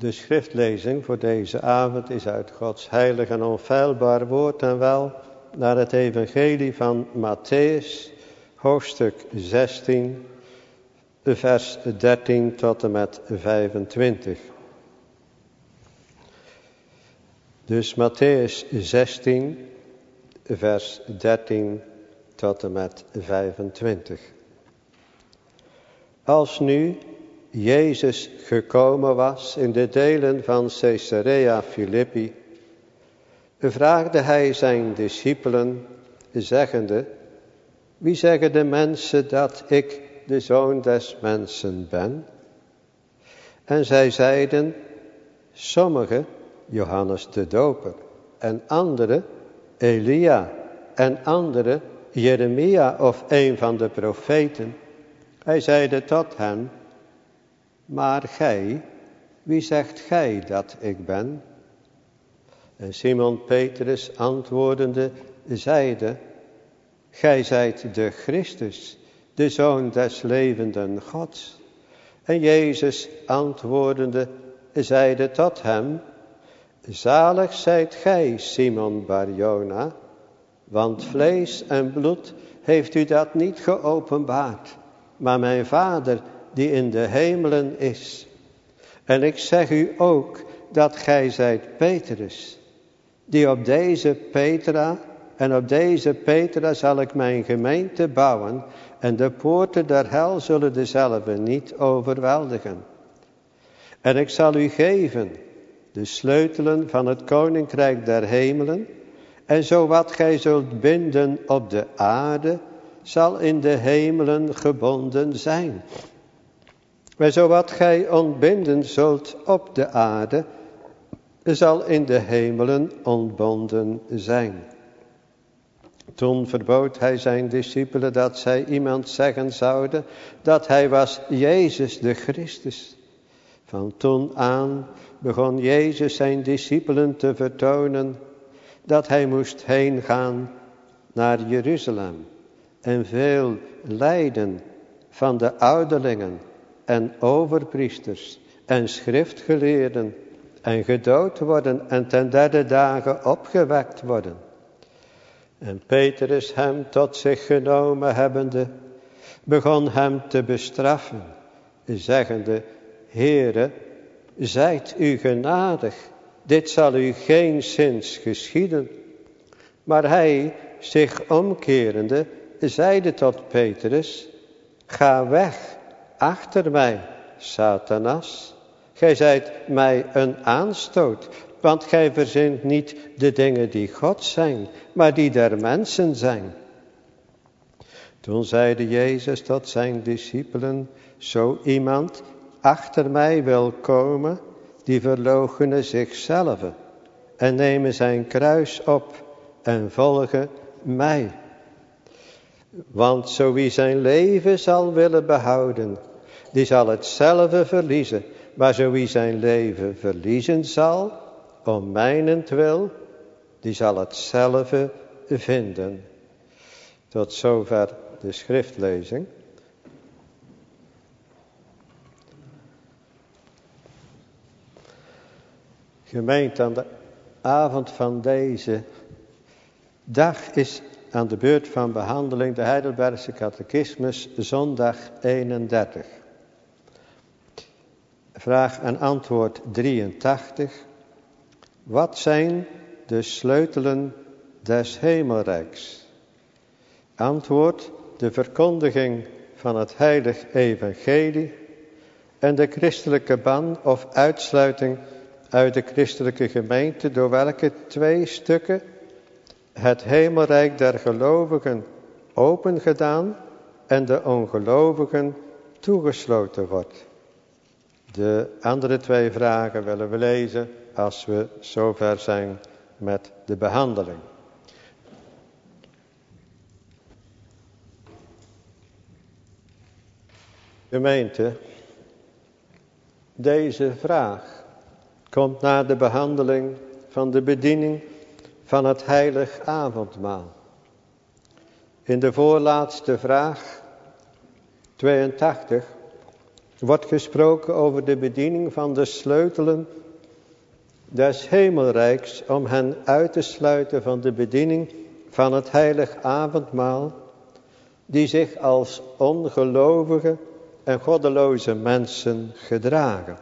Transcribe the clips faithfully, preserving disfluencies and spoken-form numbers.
De schriftlezing voor deze avond is uit Gods heilig en onfeilbaar woord en wel naar het evangelie van Mattheüs, hoofdstuk zestien, vers dertien tot en met vijfentwintig. Dus Mattheüs zestien, vers dertien tot en met vijfentwintig. Als nu Jezus gekomen was in de delen van Caesarea Philippi, vraagde hij zijn discipelen, zeggende: wie zeggen de mensen dat ik de Zoon des Mensen ben? En zij zeiden: sommigen Johannes de Doper, en anderen Elia, en anderen Jeremia of een van de profeten. Hij zeide tot hen: maar gij, wie zegt gij dat ik ben? En Simon Petrus antwoordende zeide: gij zijt de Christus, de Zoon des levenden Gods. En Jezus antwoordende zeide tot hem: zalig zijt gij, Simon Bar-Jona, want vlees en bloed heeft u dat niet geopenbaard, maar mijn Vader die in de hemelen is. En ik zeg u ook dat gij zijt Petrus, die op deze Petra, en op deze Petra zal ik mijn gemeente bouwen, en de poorten der hel zullen dezelve niet overweldigen. En ik zal u geven de sleutelen van het koninkrijk der hemelen, en zo wat gij zult binden op de aarde, zal in de hemelen gebonden zijn. En zo wat gij ontbinden zult op de aarde, zal in de hemelen ontbonden zijn. Toen verbood hij zijn discipelen dat zij iemand zeggen zouden dat hij was Jezus de Christus. Van toen aan begon Jezus zijn discipelen te vertonen dat hij moest heen gaan naar Jeruzalem en veel lijden van de ouderlingen en overpriesters en schriftgeleerden en gedood worden en ten derde dagen opgewekt worden. En Petrus hem tot zich genomen hebbende, begon hem te bestraffen, zeggende: Heere, zijt u genadig, dit zal u geenszins geschieden. Maar hij, zich omkerende, zeide tot Petrus: ga weg, achter mij, Satanas. Gij zijt mij een aanstoot, want gij verzint niet de dingen die God zijn, maar die der mensen zijn. Toen zeide Jezus tot zijn discipelen: zo iemand achter mij wil komen, die verloochene zichzelf en nemen zijn kruis op en volgen mij. Want zo wie zijn leven zal willen behouden, die zal hetzelfde verliezen. Maar zo wie zijn leven verliezen zal, om mijnentwil, die zal hetzelfde vinden. Tot zover de schriftlezing. Gemeente, aan de avond van deze dag is aan de beurt van behandeling de Heidelbergse Catechismus, zondag eenendertig. Vraag en antwoord drieëntachtig. Wat zijn de sleutelen des hemelrijks? Antwoord: de verkondiging van het heilig evangelie en de christelijke ban of uitsluiting uit de christelijke gemeente, door welke twee stukken het hemelrijk der gelovigen opengedaan en de ongelovigen toegesloten wordt. De andere twee vragen willen we lezen als we zover zijn met de behandeling. Gemeente, deze vraag komt na de behandeling van de bediening van het heilig avondmaal. In de voorlaatste vraag, tweeëntachtig, wordt gesproken over de bediening van de sleutelen des hemelrijks, om hen uit te sluiten van de bediening van het heilig avondmaal, die zich als ongelovige en goddeloze mensen gedragen.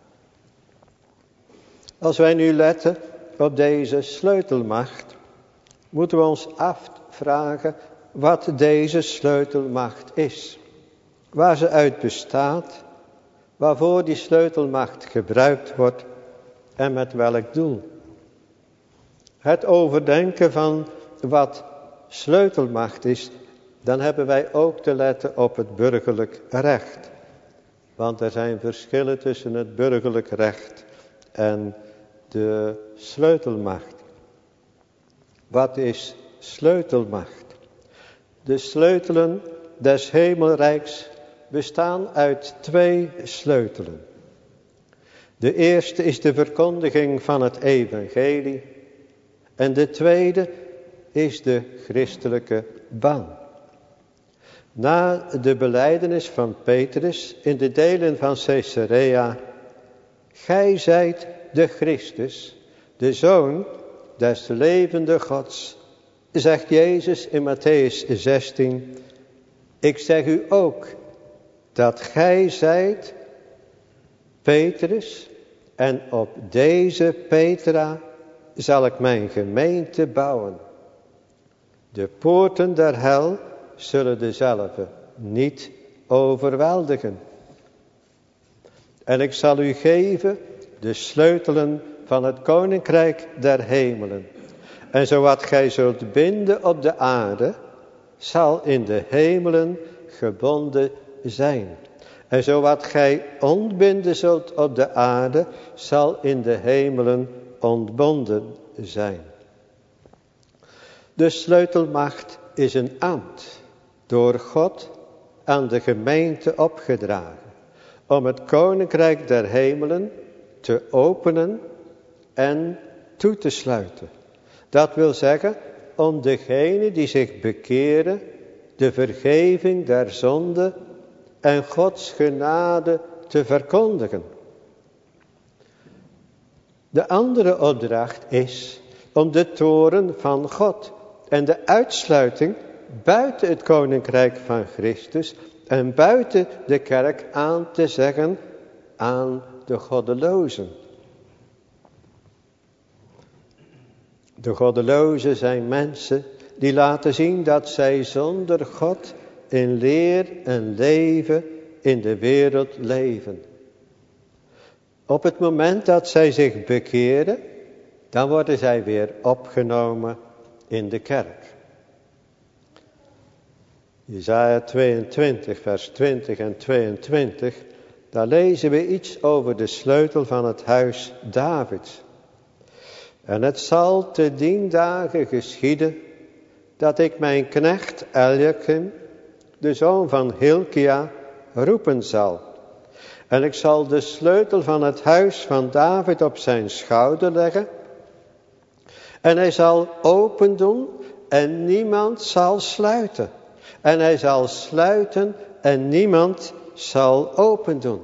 Als wij nu letten op deze sleutelmacht, moeten we ons afvragen wat deze sleutelmacht is, waar ze uit bestaat, waarvoor die sleutelmacht gebruikt wordt en met welk doel. Het overdenken van wat sleutelmacht is, dan hebben wij ook te letten op het burgerlijk recht. Want er zijn verschillen tussen het burgerlijk recht en de sleutelmacht. Wat is sleutelmacht? De sleutelen des hemelrijks bestaan uit twee sleutelen. De eerste is de verkondiging van het evangelie. En de tweede is de christelijke ban. Na de belijdenis van Petrus in de delen van Caesarea: Gij zijt de Christus, de Zoon des levende Gods, zegt Jezus in Matthäus zestien: Ik zeg u ook dat gij zijt Petrus, en op deze Petra zal ik mijn gemeente bouwen. De poorten der hel zullen dezelve niet overweldigen. En ik zal u geven de sleutelen van het koninkrijk der hemelen. En zowat gij zult binden op de aarde, zal in de hemelen gebonden zijn. En zowat gij ontbinden zult op de aarde, zal in de hemelen ontbonden zijn. De sleutelmacht is een ambt, door God aan de gemeente opgedragen, om het koninkrijk der hemelen te openen en toe te sluiten. Dat wil zeggen, om degenen die zich bekeren, de vergeving der zonde en Gods genade te verkondigen. De andere opdracht is om de toorn van God en de uitsluiting buiten het koninkrijk van Christus en buiten de kerk aan te zeggen aan de goddelozen. De goddelozen zijn mensen die laten zien dat zij zonder God in leer en leven in de wereld leven. Op het moment dat zij zich bekeren, dan worden zij weer opgenomen in de kerk. Jesaja tweeëntwintig, vers twintig en tweeëntwintig, daar lezen we iets over de sleutel van het huis Davids. En het zal te dien dagen geschieden, dat ik mijn knecht Eliakim, de zoon van Hilkia, roepen zal. En ik zal de sleutel van het huis van David op zijn schouder leggen. En hij zal open doen en niemand zal sluiten. En hij zal sluiten en niemand zal open doen.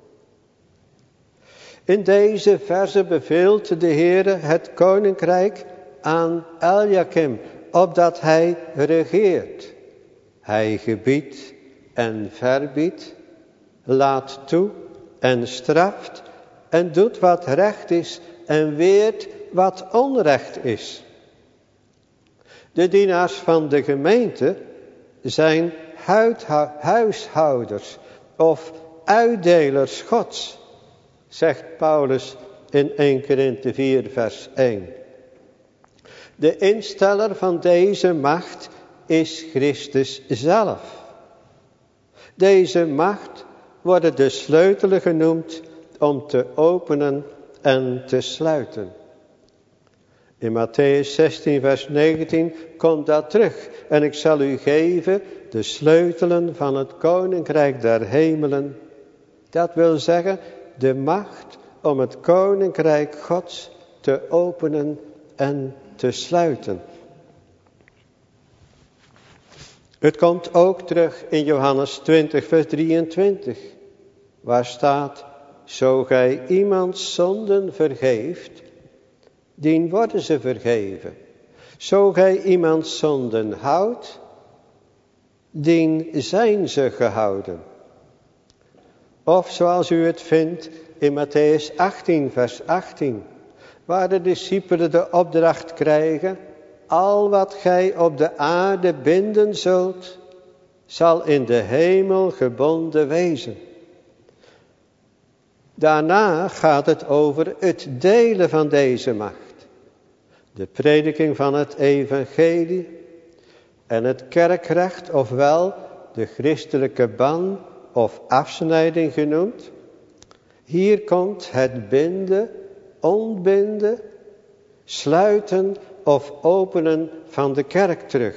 In deze verse beveelt de Heere het koninkrijk aan Eliakim, opdat hij regeert. Hij gebiedt en verbiedt, laat toe en straft en doet wat recht is en weert wat onrecht is. De dienaars van de gemeente zijn huishouders of uitdelers Gods, zegt Paulus in Eerste Korinthe vier vers één. De insteller van deze macht is Christus zelf. Deze macht worden de sleutelen genoemd om te openen en te sluiten. In Matthäus zestien vers negentien komt dat terug. En ik zal u geven de sleutelen van het koninkrijk der hemelen. Dat wil zeggen de macht om het koninkrijk Gods te openen en te sluiten. Het komt ook terug in Johannes twintig vers drieëntwintig. waar staat, zo gij iemands zonden vergeeft, dien worden ze vergeven. Zo gij iemands zonden houdt, dien zijn ze gehouden. Of zoals u het vindt in Mattheüs achttien, vers achttien, waar de discipelen de opdracht krijgen, al wat gij op de aarde binden zult, zal in de hemel gebonden wezen. Daarna gaat het over het delen van deze macht. De prediking van het evangelie en het kerkrecht, ofwel de christelijke ban of afsnijding genoemd. Hier komt het binden, ontbinden, sluiten of openen van de kerk terug.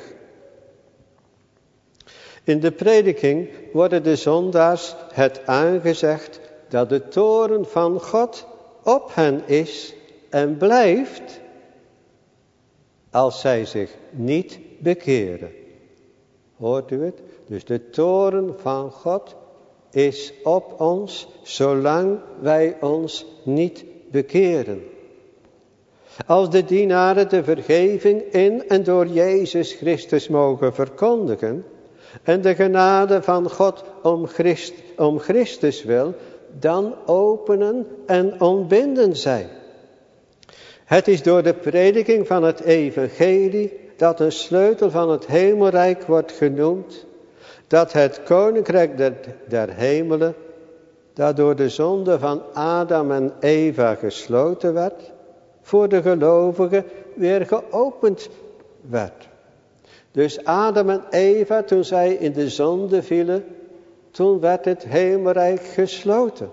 In de prediking worden de zondaars het aangezegd dat de toorn van God op hen is en blijft als zij zich niet bekeren. Hoort u het? Dus de toorn van God is op ons zolang wij ons niet bekeren. Als de dienaren de vergeving in en door Jezus Christus mogen verkondigen en de genade van God om, Christ, om Christus wil, dan openen en ontbinden zij. Het is door de prediking van het evangelie dat een sleutel van het hemelrijk wordt genoemd, dat het koninkrijk der, der hemelen, dat door de zonde van Adam en Eva gesloten werd, voor de gelovigen weer geopend werd. Dus Adam en Eva, toen zij in de zonde vielen, toen werd het hemelrijk gesloten.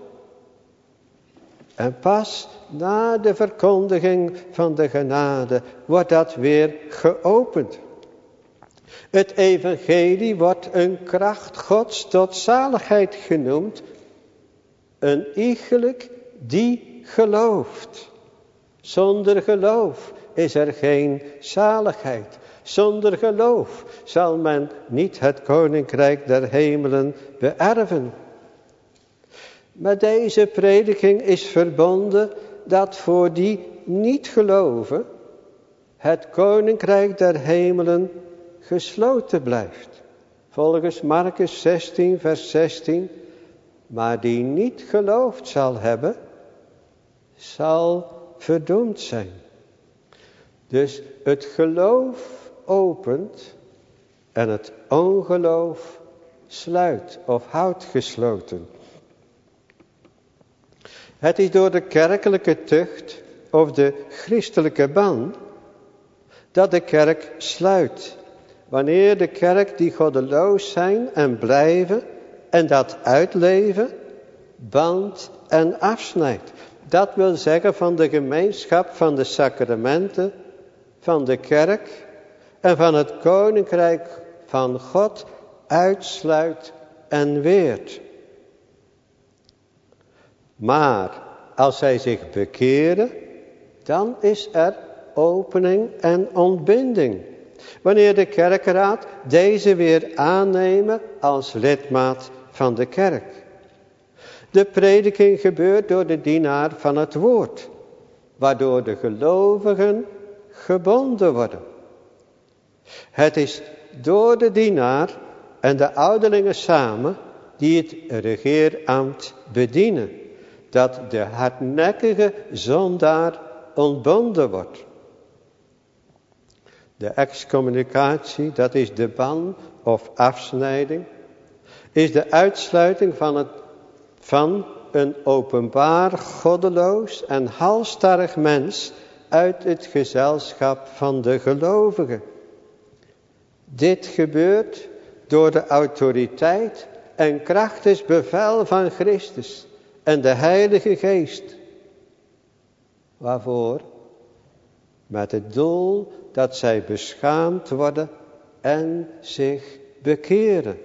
En pas na de verkondiging van de genade wordt dat weer geopend. Het evangelie wordt een kracht Gods tot zaligheid genoemd. Een iegelijk die gelooft. Zonder geloof is er geen zaligheid. Zonder geloof zal men niet het koninkrijk der hemelen beërven. Met deze prediking is verbonden dat voor die niet geloven het koninkrijk der hemelen gesloten blijft. Volgens Markus zestien, vers zestien. Maar die niet geloofd zal hebben, zal verdoemd zijn. Dus het geloof opent en het ongeloof sluit of houdt gesloten. Het is door de kerkelijke tucht of de christelijke ban dat de kerk sluit. Wanneer de kerk die goddeloos zijn en blijven en dat uitleven, bandt en afsnijdt. Dat wil zeggen van de gemeenschap van de sacramenten, van de kerk en van het koninkrijk van God uitsluit en weert. Maar als zij zich bekeren, dan is er opening en ontbinding. Wanneer de kerkraad deze weer aannemen als lidmaat van de kerk. De prediking gebeurt door de dienaar van het woord, waardoor de gelovigen gebonden worden. Het is door de dienaar en de ouderlingen samen die het regeerambt bedienen, dat de hardnekkige zondaar ontbonden wordt. De excommunicatie, dat is de ban of afsnijding, is de uitsluiting van, het, van een openbaar goddeloos en halsstarrig mens uit het gezelschap van de gelovigen. Dit gebeurt door de autoriteit en krachtig bevel van Christus en de Heilige Geest. Waarvoor? Met het doel dat zij beschaamd worden en zich bekeren.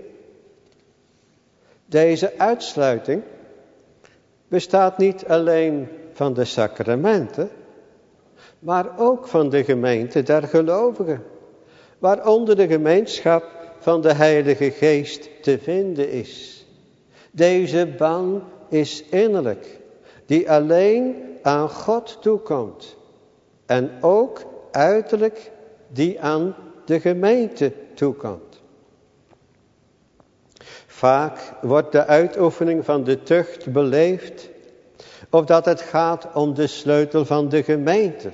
Deze uitsluiting bestaat niet alleen van de sacramenten, maar ook van de gemeente der gelovigen, waaronder de gemeenschap van de Heilige Geest te vinden is. Deze ban is innerlijk, die alleen aan God toekomt. En ook uiterlijk, die aan de gemeente toekomt. Vaak wordt de uitoefening van de tucht beleefd, of dat het gaat om de sleutel van de gemeente.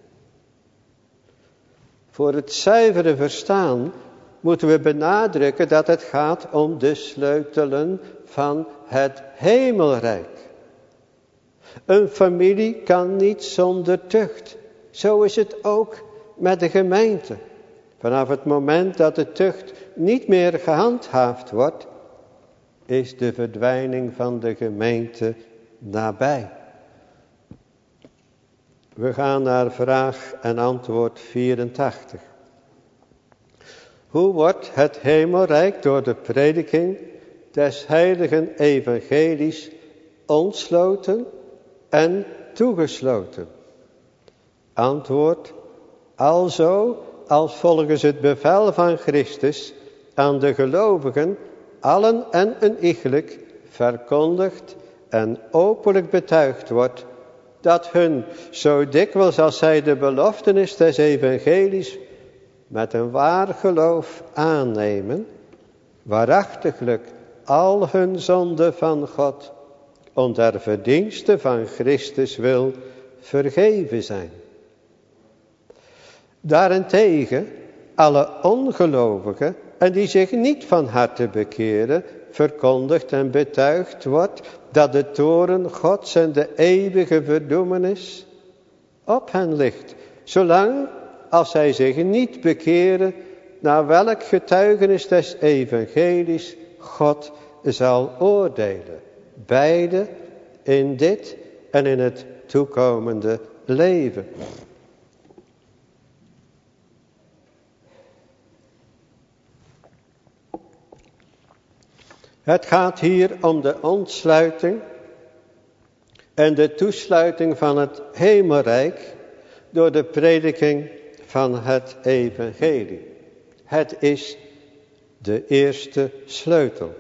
Voor het zuivere verstaan moeten we benadrukken dat het gaat om de sleutelen van het hemelrijk. Een familie kan niet zonder tucht. Zo is het ook met de gemeente. Vanaf het moment dat de tucht niet meer gehandhaafd wordt, is de verdwijning van de gemeente nabij. We gaan naar vraag en antwoord vierentachtig. Hoe wordt het hemelrijk door de prediking des heiligen evangelies ontsloten en toegesloten? Antwoord: alzo als volgens het bevel van Christus aan de gelovigen allen en een iegelijk verkondigd en openlijk betuigd wordt, dat hun zo dikwijls als zij de beloftenis des evangelies met een waar geloof aannemen, waarachtiglijk al hun zonden van God om der verdienste van Christus wil vergeven zijn. Daarentegen alle ongelovigen en die zich niet van harte bekeren, verkondigd en betuigd wordt dat de toorn Gods en de eeuwige verdoemenis op hen ligt, zolang als zij zich niet bekeren, naar welk getuigenis des evangelies God zal oordelen. Beide in dit en in het toekomende leven. Het gaat hier om de ontsluiting en de toesluiting van het hemelrijk door de prediking van het evangelie. Het is de eerste sleutel.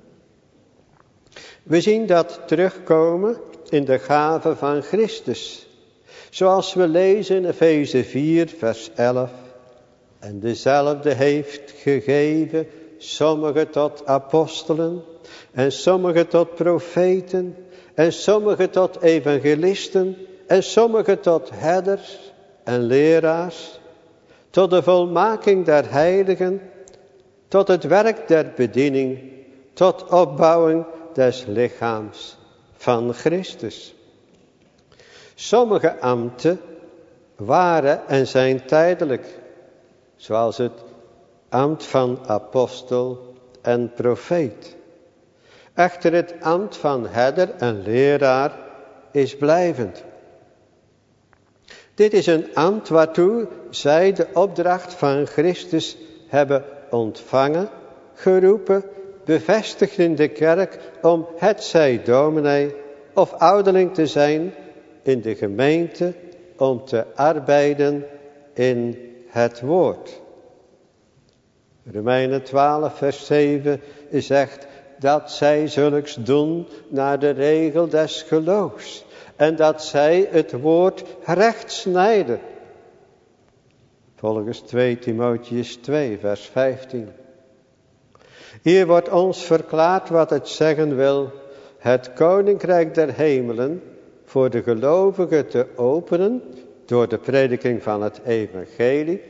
We zien dat terugkomen in de gave van Christus. Zoals we lezen in Efeze vier vers elf. En dezelfde heeft gegeven sommigen tot apostelen en sommigen tot profeten en sommigen tot evangelisten en sommigen tot herders en leraars, tot de volmaking der heiligen, tot het werk der bediening, tot opbouwing des lichaams van Christus. Sommige ambten waren en zijn tijdelijk, zoals het ambt van apostel en profeet. Echter het ambt van herder en leraar is blijvend. Dit is een ambt waartoe zij de opdracht van Christus hebben ontvangen, geroepen, bevestigd in de kerk om hetzij dominee of ouderling te zijn in de gemeente om te arbeiden in het woord. Romeinen twaalf vers zeven zegt dat zij zulks doen naar de regel des geloofs. En dat zij het woord recht snijden. Volgens twee Timotheüs twee vers vijftien. Hier wordt ons verklaard wat het zeggen wil. Het koninkrijk der hemelen voor de gelovigen te openen door de prediking van het evangelie.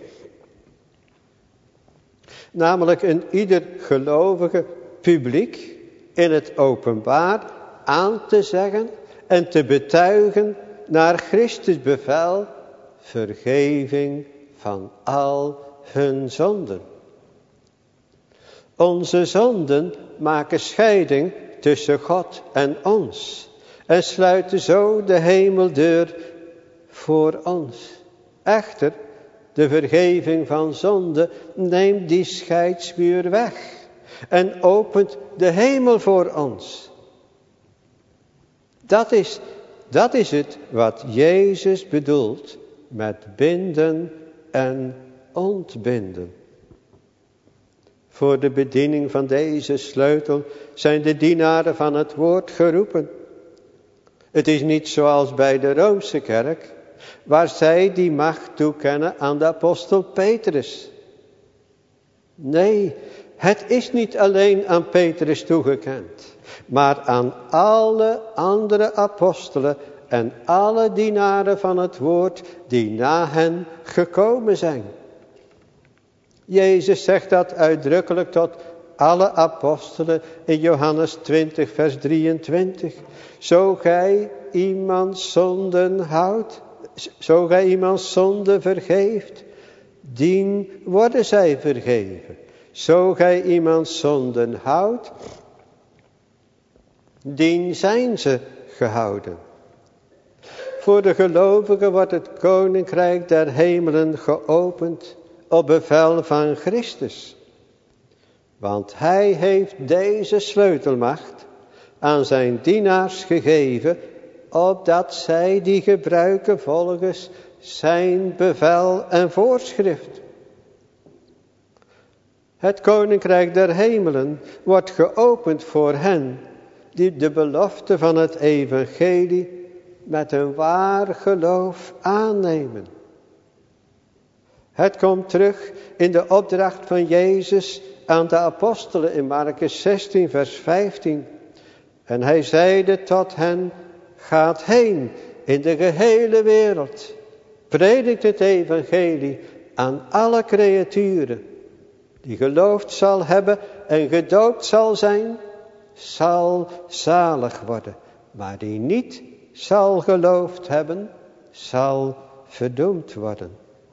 Namelijk een ieder gelovige publiek in het openbaar aan te zeggen en te betuigen naar Christus bevel vergeving van al hun zonden. Onze zonden maken scheiding tussen God en ons en sluiten zo de hemeldeur voor ons. Echter, de vergeving van zonde neemt die scheidsmuur weg en opent de hemel voor ons. Dat is, dat is het wat Jezus bedoelt met binden en ontbinden. Voor de bediening van deze sleutel zijn de dienaren van het woord geroepen. Het is niet zoals bij de Roomse kerk, waar zij die macht toekennen aan de apostel Petrus. Nee, het is niet alleen aan Petrus toegekend, maar aan alle andere apostelen en alle dienaren van het woord die na hen gekomen zijn. Jezus zegt dat uitdrukkelijk tot alle apostelen in Johannes twintig vers drieëntwintig. Zo gij iemand zonden houdt, zo gij iemand zonde vergeeft, dien worden zij vergeven. Zo gij iemand zonden houdt, dien zijn ze gehouden. Voor de gelovigen wordt het koninkrijk der hemelen geopend op bevel van Christus. Want hij heeft deze sleutelmacht aan zijn dienaars gegeven, opdat zij die gebruiken volgens zijn bevel en voorschrift. Het koninkrijk der hemelen wordt geopend voor hen die de belofte van het evangelie met een waar geloof aannemen. Het komt terug in de opdracht van Jezus aan de apostelen in Markus zestien vers vijftien. En hij zeide tot hen, gaat heen in de gehele wereld, predikt het evangelie aan alle creaturen. Die geloofd zal hebben en gedoopt zal zijn, zal zalig worden. Maar die niet zal geloofd hebben, zal verdoemd worden.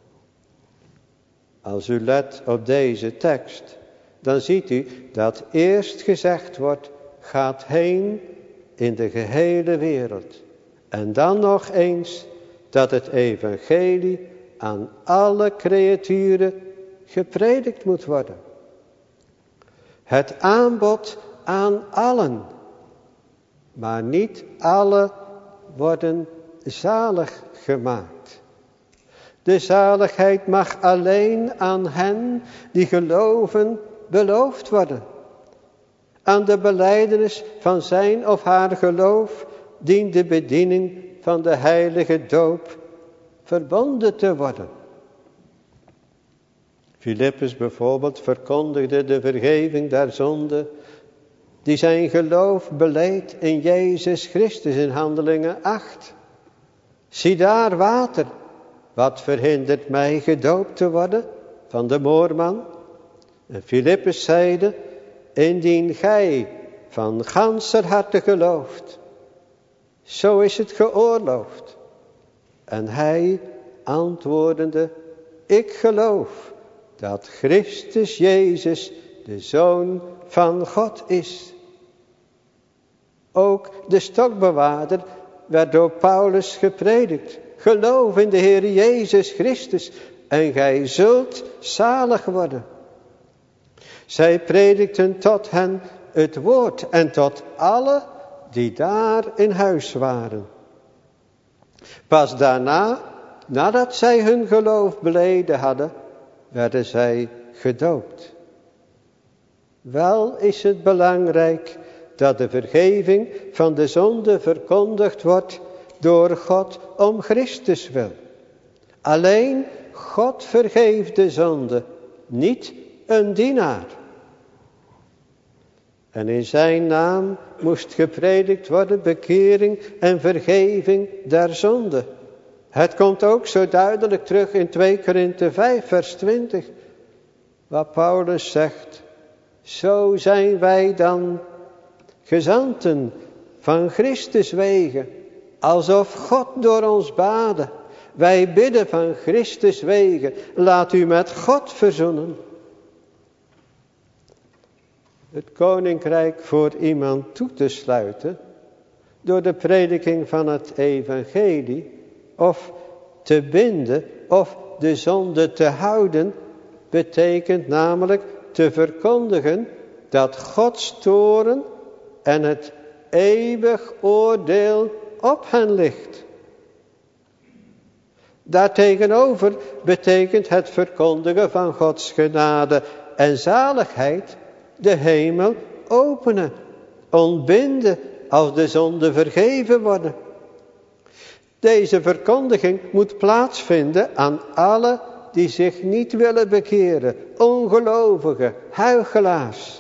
Als u let op deze tekst, dan ziet u dat eerst gezegd wordt, gaat heen in de gehele wereld. En dan nog eens dat het evangelie aan alle creaturen gepredikt moet worden. Het aanbod aan allen, maar niet alle worden zalig gemaakt. De zaligheid mag alleen aan hen die geloven beloofd worden. Aan de belijdenis van zijn of haar geloof dient de bediening van de heilige doop verbonden te worden. Filippus bijvoorbeeld verkondigde de vergeving der zonde, die zijn geloof beleed in Jezus Christus in Handelingen acht. Zie daar water, wat verhindert mij gedoopt te worden van de moorman? En Filippus zeide, indien gij van ganser harte gelooft, zo is het geoorloofd. En hij antwoordende, ik geloof dat Christus Jezus de Zoon van God is. Ook de stokbewaarder werd door Paulus gepredikt. Geloof in de Heer Jezus Christus en gij zult zalig worden. Zij predikten tot hen het woord en tot alle die daar in huis waren. Pas daarna, nadat zij hun geloof beleden hadden, werden zij gedoopt. Wel is het belangrijk dat de vergeving van de zonde verkondigd wordt door God om Christus wil. Alleen God vergeeft de zonde, niet een dienaar. En in zijn naam moest gepredikt worden bekering en vergeving der zonde. Het komt ook zo duidelijk terug in twee Korinthe vijf vers twintig. Waar Paulus zegt, zo zijn wij dan gezanten van Christus wegen, alsof God door ons baden. Wij bidden van Christus wegen, laat u met God verzoenen. Het koninkrijk voor iemand toe te sluiten, door de prediking van het evangelie, of te binden, of de zonde te houden, betekent namelijk te verkondigen dat Gods toorn en het eeuwig oordeel op hen ligt. Daartegenover betekent het verkondigen van Gods genade en zaligheid de hemel openen, ontbinden als de zonden vergeven worden. Deze verkondiging moet plaatsvinden aan alle die zich niet willen bekeren, ongelovigen, huichelaars.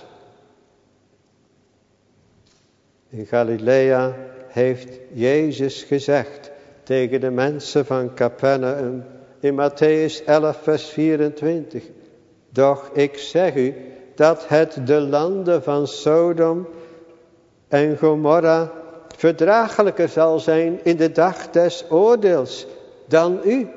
In Galilea heeft Jezus gezegd tegen de mensen van Capernaum in Matthäus elf vers vierentwintig. Doch ik zeg u dat het de landen van Sodom en Gomorra verdraaglijker zal zijn in de dag des oordeels dan u.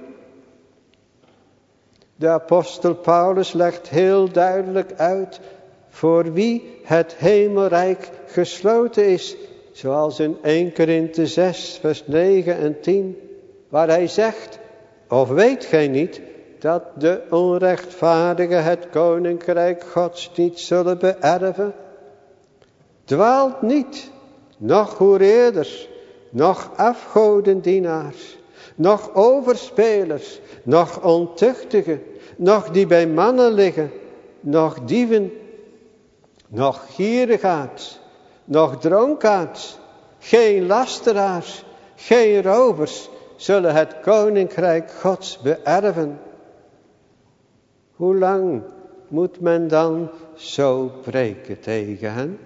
De apostel Paulus legt heel duidelijk uit voor wie het hemelrijk gesloten is. Zoals in eerste Korinthe zes vers negen en tien. Waar hij zegt, of weet gij niet dat de onrechtvaardigen het koninkrijk Gods niet zullen beërven? Dwaalt niet, noch hoereerders, noch afgodendienaars, noch overspelers, noch ontuchtigen, noch die bij mannen liggen, noch dieven, noch gierigaards, noch dronkaards, geen lasteraars, geen rovers, zullen het koninkrijk Gods beërven. Hoe lang moet men dan zo preken tegen hen?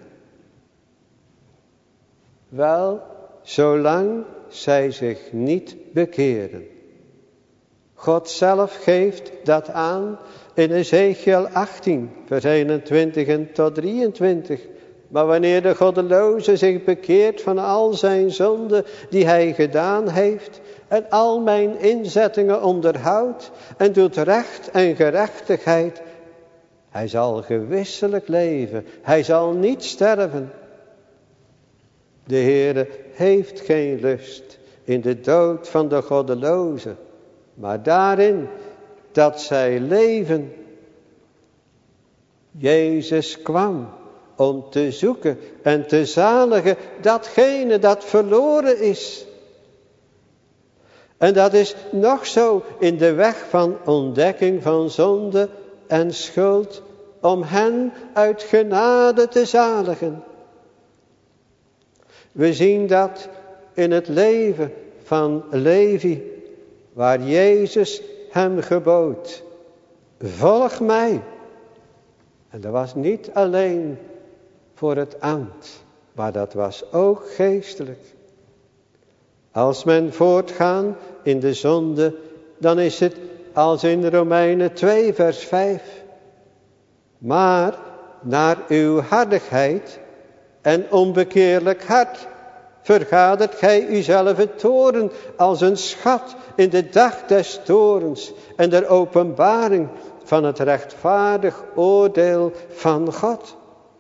Wel, zolang zij zich niet bekeren. God zelf geeft dat aan in Ezekiel achttien, vers eenentwintig en tot drieëntwintig. Maar wanneer de goddeloze zich bekeert van al zijn zonden die hij gedaan heeft, en al mijn inzettingen onderhoudt, en doet recht en gerechtigheid, hij zal gewisselijk leven, hij zal niet sterven. De Heere heeft geen lust in de dood van de goddelozen, maar daarin dat zij leven. Jezus kwam om te zoeken en te zaligen datgene dat verloren is. En dat is nog zo in de weg van ontdekking van zonde en schuld, om hen uit genade te zaligen. We zien dat in het leven van Levi, waar Jezus hem gebood: volg mij. En dat was niet alleen voor het ambt, maar dat was ook geestelijk. Als men voortgaat in de zonde, dan is het als in Romeinen twee vers vijf. Maar naar uw hardigheid en onbekeerlijk hart vergadert gij uzelf het toren als een schat in de dag des torens en der openbaring van het rechtvaardig oordeel van God.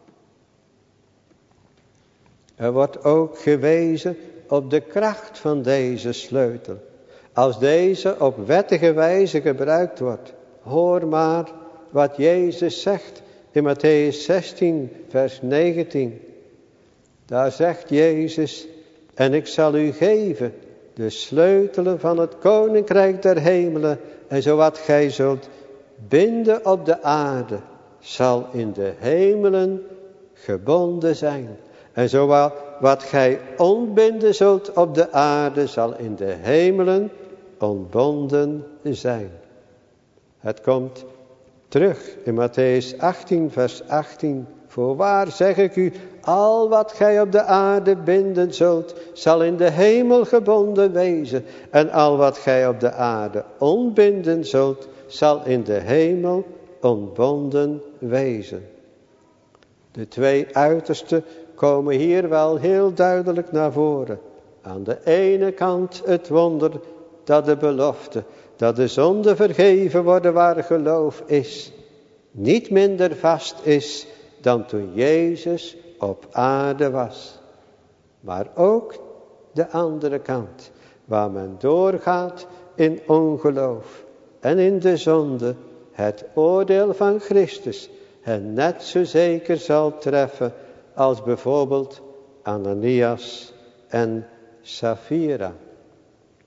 Er wordt ook gewezen op de kracht van deze sleutel. Als deze op wettige wijze gebruikt wordt. Hoor maar wat Jezus zegt in Matthäus zestien vers negentien. Daar zegt Jezus: en ik zal u geven de sleutelen van het koninkrijk der hemelen. En zowat gij zult binden op de aarde, zal in de hemelen gebonden zijn. En zowat wat gij ontbinden zult op de aarde, zal in de hemelen ontbonden zijn. Het komt terug in Matthäus achttien vers achttien. Voorwaar zeg ik u, al wat gij op de aarde binden zult, zal in de hemel gebonden wezen. En al wat gij op de aarde ontbinden zult, zal in de hemel ontbonden wezen. De twee uitersten komen hier wel heel duidelijk naar voren. Aan de ene kant het wonder dat de belofte, dat de zonden vergeven worden waar geloof is, niet minder vast is dan toen Jezus op aarde was. Maar ook de andere kant, waar men doorgaat in ongeloof en in de zonde, het oordeel van Christus hen net zo zeker zal treffen als bijvoorbeeld Ananias en Safira.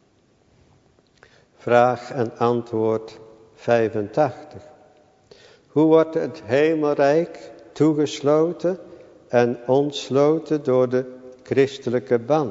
Vraag en antwoord vijfentachtig. Hoe wordt het hemelrijk toegesloten en ontsloten door de christelijke ban?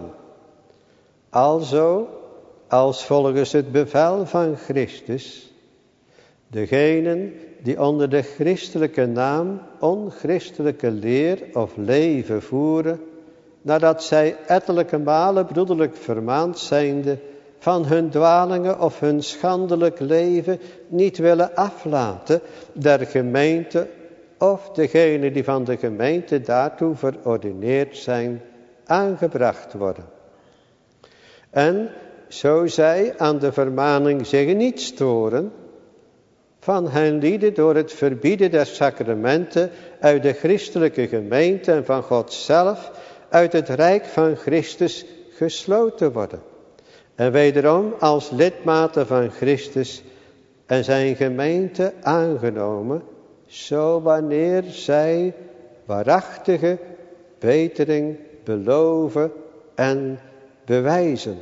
Alzo, als volgens het bevel van Christus, degenen die onder de christelijke naam onchristelijke leer of leven voeren, nadat zij ettelijke malen broederlijk vermaand zijnde, van hun dwalingen of hun schandelijk leven niet willen aflaten, der gemeente of degenen die van de gemeente daartoe verordineerd zijn, aangebracht worden. En zo zij aan de vermaning zich niet storen, van hen lieden door het verbieden der sacramenten uit de christelijke gemeente en van God zelf uit het rijk van Christus gesloten worden. En wederom als lidmaten van Christus en zijn gemeente aangenomen, zo wanneer zij waarachtige betering beloven en bewijzen.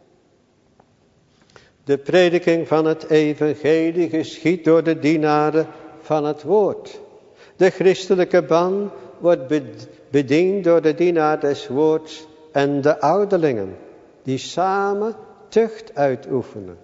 De prediking van het evangelie geschiedt door de dienaren van het woord. De christelijke ban wordt bediend door de dienaar des woords en de ouderlingen, die samen tucht uitoefenen.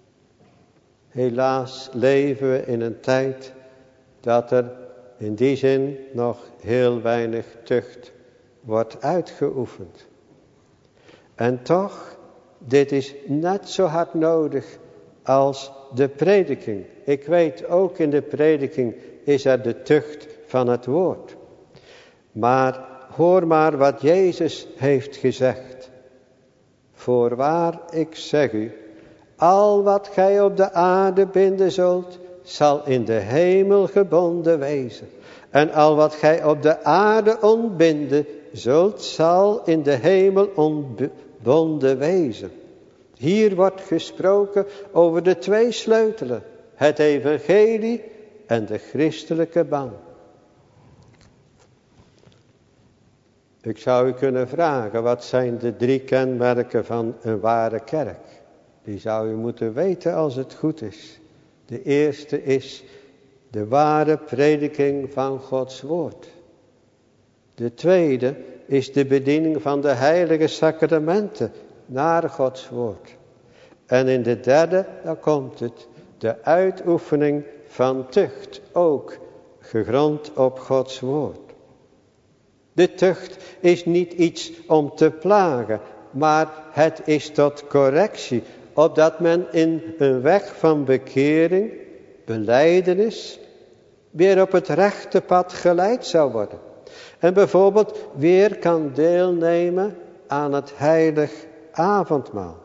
Helaas leven we in een tijd dat er in die zin nog heel weinig tucht wordt uitgeoefend. En toch, dit is net zo hard nodig als de prediking. Ik weet, ook in de prediking is er de tucht van het woord. Maar hoor maar wat Jezus heeft gezegd. Voorwaar, ik zeg u, al wat gij op de aarde binden zult, zal in de hemel gebonden wezen. En al wat gij op de aarde ontbinden zult, zal in de hemel ontbonden wezen. Hier wordt gesproken over de twee sleutelen, het evangelie en de christelijke ban. Ik zou u kunnen vragen, wat zijn de drie kenmerken van een ware kerk? Die zou u moeten weten als het goed is. De eerste is de ware prediking van Gods woord. De tweede is de bediening van de heilige sacramenten naar Gods woord. En in de derde, dan komt het, de uitoefening van tucht, ook gegrond op Gods woord. De tucht is niet iets om te plagen, maar het is tot correctie, opdat men in een weg van bekering, belijdenis, weer op het rechte pad geleid zou worden. En bijvoorbeeld weer kan deelnemen aan het heilig avondmaal.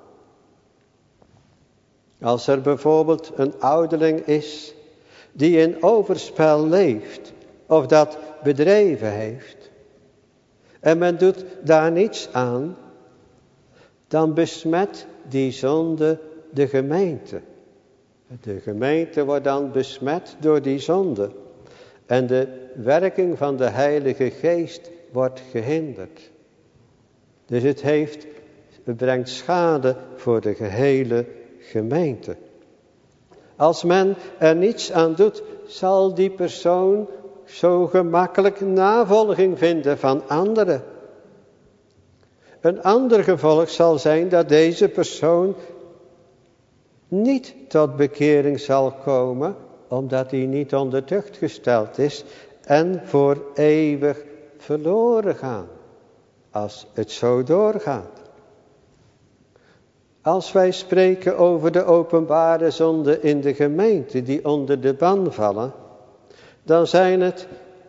Als er bijvoorbeeld een ouderling is die in overspel leeft of dat bedreven heeft, en men doet daar niets aan, dan besmet die zonde de gemeente. De gemeente wordt dan besmet door die zonde. En de werking van de Heilige Geest wordt gehinderd. Dus het heeft, het brengt schade voor de gehele gemeente. Als men er niets aan doet, zal die persoon zo gemakkelijk navolging vinden van anderen. Een ander gevolg zal zijn dat deze persoon niet tot bekering zal komen, omdat hij niet onder tucht gesteld is en voor eeuwig verloren gaan, als het zo doorgaat. Als wij spreken over de openbare zonden in de gemeente die onder de ban vallen, dan zijn het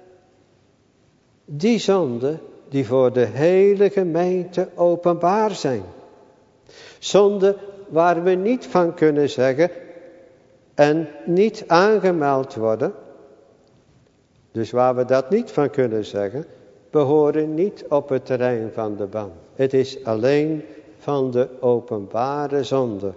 die zonden die voor de hele gemeente openbaar zijn. Zonden waar we niet van kunnen zeggen en niet aangemeld worden, dus waar we dat niet van kunnen zeggen, behoren niet op het terrein van de ban. Het is alleen van de openbare zonde.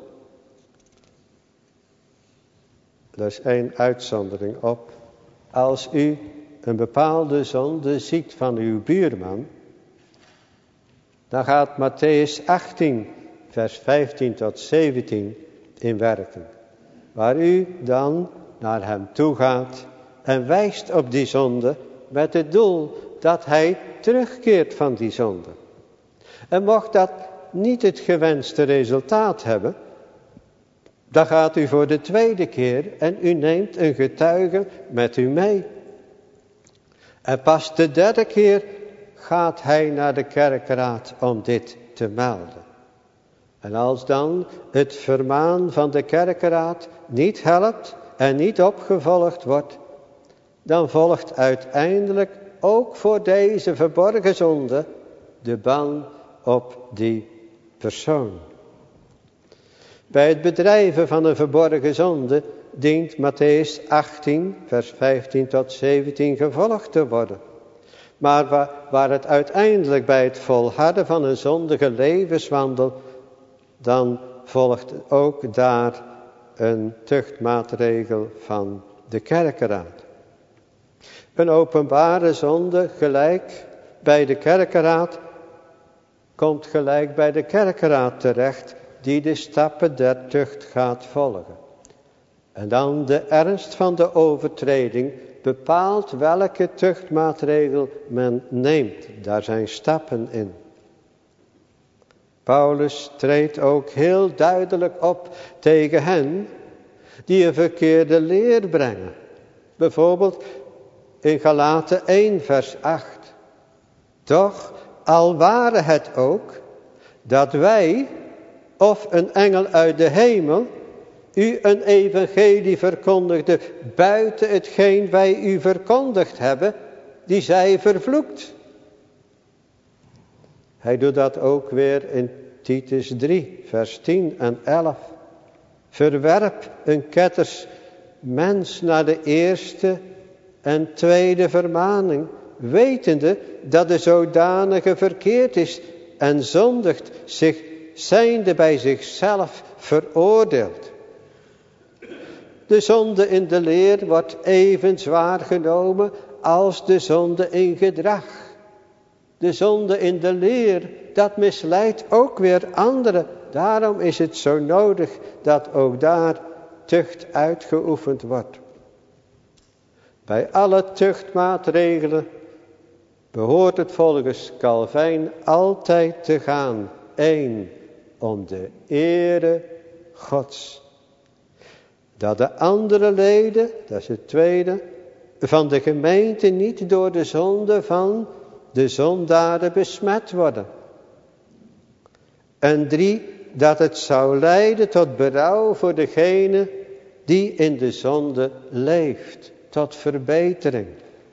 Er is één uitzondering op. Als u een bepaalde zonde ziet van uw buurman, dan gaat Mattheüs achttien, vers vijftien tot zeventien in werking. Waar u dan naar hem toe gaat en wijst op die zonde met het doel dat hij terugkeert van die zonde. En mocht dat niet het gewenste resultaat hebben, dan gaat u voor de tweede keer en u neemt een getuige met u mee. En pas de derde keer gaat hij naar de kerkraad om dit te melden. En als dan het vermaan van de kerkraad niet helpt en niet opgevolgd wordt, dan volgt uiteindelijk ook voor deze verborgen zonde de ban op die persoon. Bij het bedrijven van een verborgen zonde dient Mattheüs achttien, vers vijftien tot zeventien gevolgd te worden. Maar waar, waar het uiteindelijk bij het volharden van een zondige levenswandel, dan volgt ook daar een tuchtmaatregel van de kerkeraad. Een openbare zonde gelijk bij de kerkeraad komt gelijk bij de kerkeraad terecht, die de stappen der tucht gaat volgen. En dan de ernst van de overtreding bepaalt welke tuchtmaatregel men neemt. Daar zijn stappen in. Paulus treedt ook heel duidelijk op tegen hen die een verkeerde leer brengen. Bijvoorbeeld in Galaten één vers acht. Toch, al ware het ook dat wij of een engel uit de hemel u een evangelie verkondigde buiten hetgeen wij u verkondigd hebben, die zij vervloekt. Hij doet dat ook weer in Titus drie, vers tien en elf. Verwerp een ketters mens naar de eerste en tweede vermaning, wetende dat de zodanige verkeerd is en zondigt, zich zijnde bij zichzelf veroordeeld. De zonde in de leer wordt even zwaar genomen als de zonde in gedrag. De zonde in de leer, dat misleidt ook weer anderen. Daarom is het zo nodig dat ook daar tucht uitgeoefend wordt. Bij alle tuchtmaatregelen behoort het volgens Calvijn altijd te gaan. één. Om de ere Gods. Dat de andere leden, dat is het tweede, van de gemeente niet door de zonde van de zondaren besmet worden. En drie, dat het zou leiden tot berouw voor degene die in de zonde leeft, tot verbetering.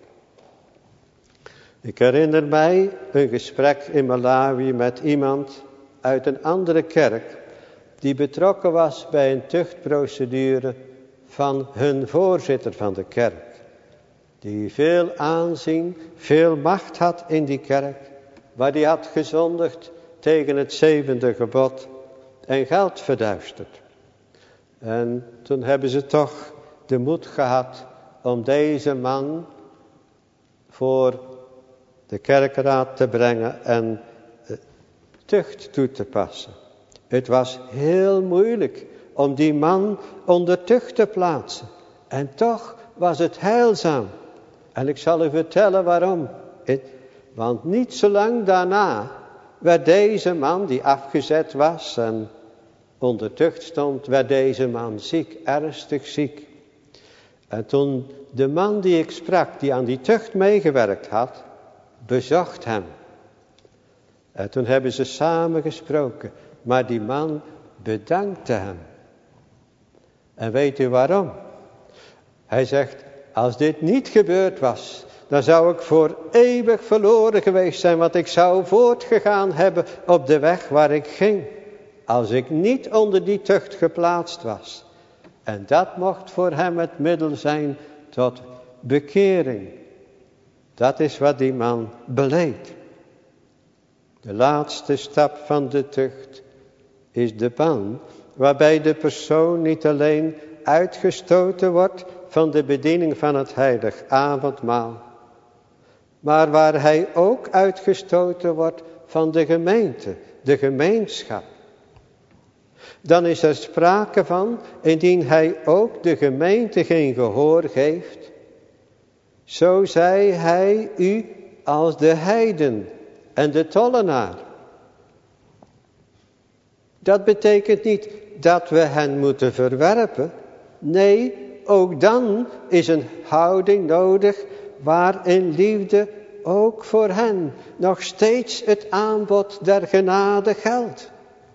Ik herinner mij een gesprek in Malawi met iemand uit een andere kerk die betrokken was bij een tuchtprocedure van hun voorzitter van de kerk. Die veel aanzien, veel macht had in die kerk, maar die had gezondigd tegen het zevende gebod en geld verduisterd. En toen hebben ze toch de moed gehad om deze man voor de kerkraad te brengen en tucht toe te passen. Het was heel moeilijk om die man onder tucht te plaatsen. En toch was het heilzaam. En ik zal u vertellen waarom. Het, want niet zo lang daarna werd deze man die afgezet was en onder tucht stond, werd deze man ziek, ernstig ziek. En toen de man die ik sprak, die aan die tucht meegewerkt had, bezocht hem. En toen hebben ze samen gesproken. Maar die man bedankte hem. En weet u waarom? Hij zegt, als dit niet gebeurd was, dan zou ik voor eeuwig verloren geweest zijn, want ik zou voortgegaan hebben op de weg waar ik ging. Als ik niet onder die tucht geplaatst was. En dat mocht voor hem het middel zijn tot bekering. Dat is wat die man beleed. De laatste stap van de tucht is de ban, waarbij de persoon niet alleen uitgestoten wordt van de bediening van het heilig avondmaal, maar waar hij ook uitgestoten wordt van de gemeente, de gemeenschap. Dan is er sprake van, indien hij ook de gemeente geen gehoor geeft, Zo zei hij u als de heiden en de tollenaar. Dat betekent niet dat we hen moeten verwerpen. Nee, ook dan is een houding nodig waarin liefde ook voor hen nog steeds het aanbod der genade geldt.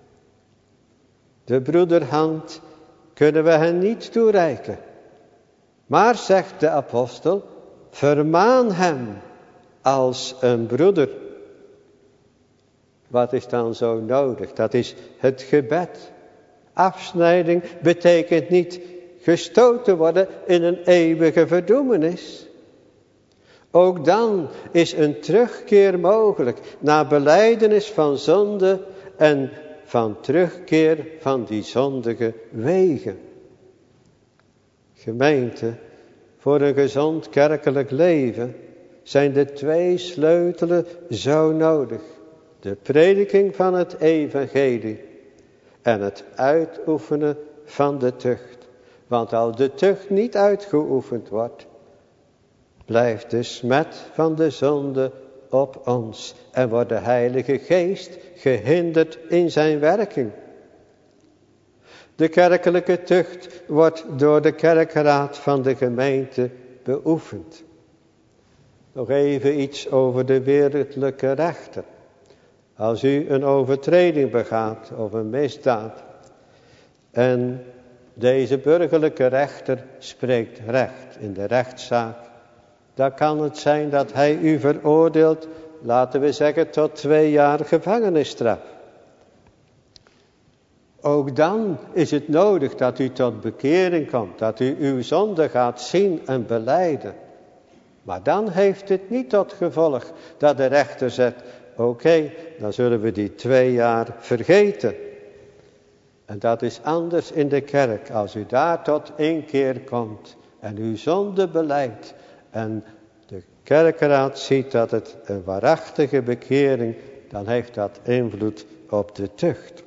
De broederhand kunnen we hen niet toereiken. Maar, zegt de apostel, vermaan hem als een broeder. Wat is dan zo nodig? Dat is het gebed. Afsnijding betekent niet gestoten worden in een eeuwige verdoemenis. Ook dan is een terugkeer mogelijk naar belijdenis van zonde en van terugkeer van die zondige wegen. Gemeente, voor een gezond kerkelijk leven zijn de twee sleutelen zo nodig. De prediking van het evangelie en het uitoefenen van de tucht. Want als de tucht niet uitgeoefend wordt, blijft de smet van de zonde op ons en wordt de Heilige Geest gehinderd in zijn werking. De kerkelijke tucht wordt door de kerkraad van de gemeente beoefend. Nog even iets over de wereldlijke rechter. Als u een overtreding begaat of een misdaad en deze burgerlijke rechter spreekt recht in de rechtszaak, dan kan het zijn dat hij u veroordeelt, laten we zeggen, tot twee jaar gevangenisstraf. Ook dan is het nodig dat u tot bekering komt, dat u uw zonde gaat zien en belijden. Maar dan heeft het niet tot gevolg dat de rechter zegt, oké, okay, dan zullen we die twee jaar vergeten. En dat is anders in de kerk. Als u daar tot inkeer komt en uw zonde belijdt en de kerkraad ziet dat het een waarachtige bekering, dan heeft dat invloed op de tucht.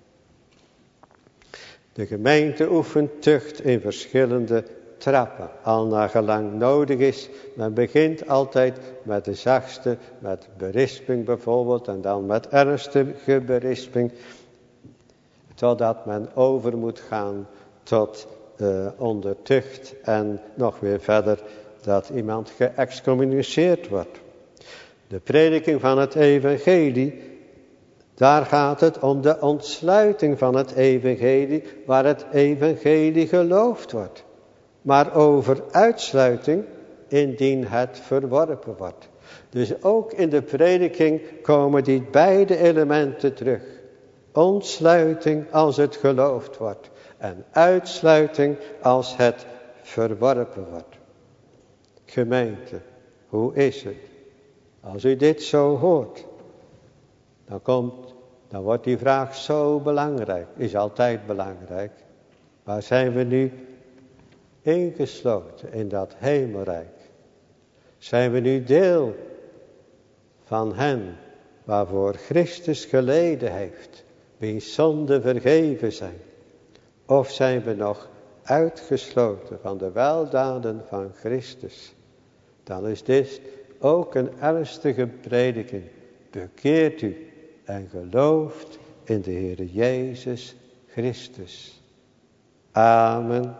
De gemeente oefent tucht in verschillende trappen, al naar gelang nodig is. Men begint altijd met de zachtste, met berisping bijvoorbeeld, en dan met ernstige berisping, totdat men over moet gaan tot uh, onder tucht en nog weer verder dat iemand geëxcommuniceerd wordt. De prediking van het evangelie, daar gaat het om de ontsluiting van het evangelie, waar het evangelie geloofd wordt. Maar over uitsluiting indien het verworpen wordt. Dus ook in de prediking komen die beide elementen terug. Ontsluiting als het geloofd wordt. En uitsluiting als het verworpen wordt. Gemeente, hoe is het? Als u dit zo hoort, dan, komt, dan wordt die vraag zo belangrijk. Is altijd belangrijk. Waar zijn we nu ingesloten in dat hemelrijk? Zijn we nu deel van hen waarvoor Christus geleden heeft, wiens zonden vergeven zijn? Of zijn we nog uitgesloten van de weldaden van Christus? Dan is dit ook een ernstige prediking. Bekeert u en gelooft in de Heer Jezus Christus. Amen.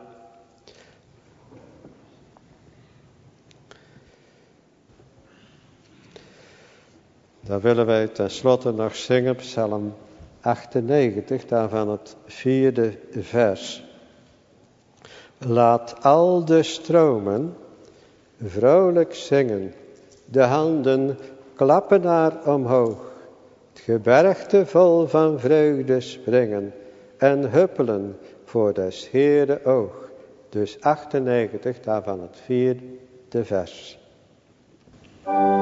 Dan willen wij tenslotte nog zingen Psalm achtennegentig, daarvan het vierde vers. Laat al de stromen vrolijk zingen, de handen klappen naar omhoog, het gebergte vol van vreugde springen en huppelen voor des Heere oog. Dus achtennegentig, daarvan het vierde vers.